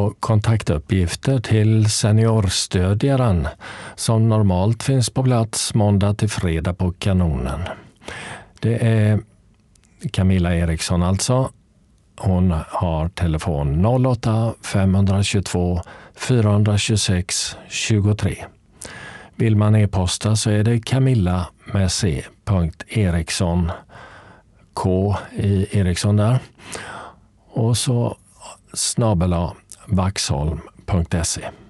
få kontaktuppgifter till seniorstödjaren som normalt finns på plats måndag till fredag på Kanonen. Det är Camilla Eriksson alltså. Hon har telefon 08-522 426 23. Vill man e-posta så är det Camilla med c.eriksson, K i Eriksson där, och så @vaxholm.se.